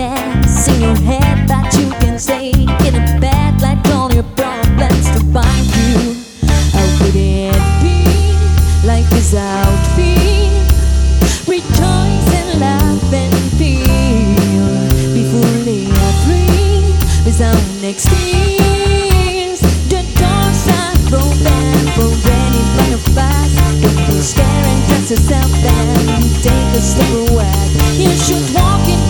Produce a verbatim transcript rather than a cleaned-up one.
yes in your head that you can stay in a bed like all your problems to find you. How could it be like without fear? Rejoice and laugh and feel, be fully free without next tears. The doors are open for any one of us. Don't be scared and trust yourself and take a step away. You should walk in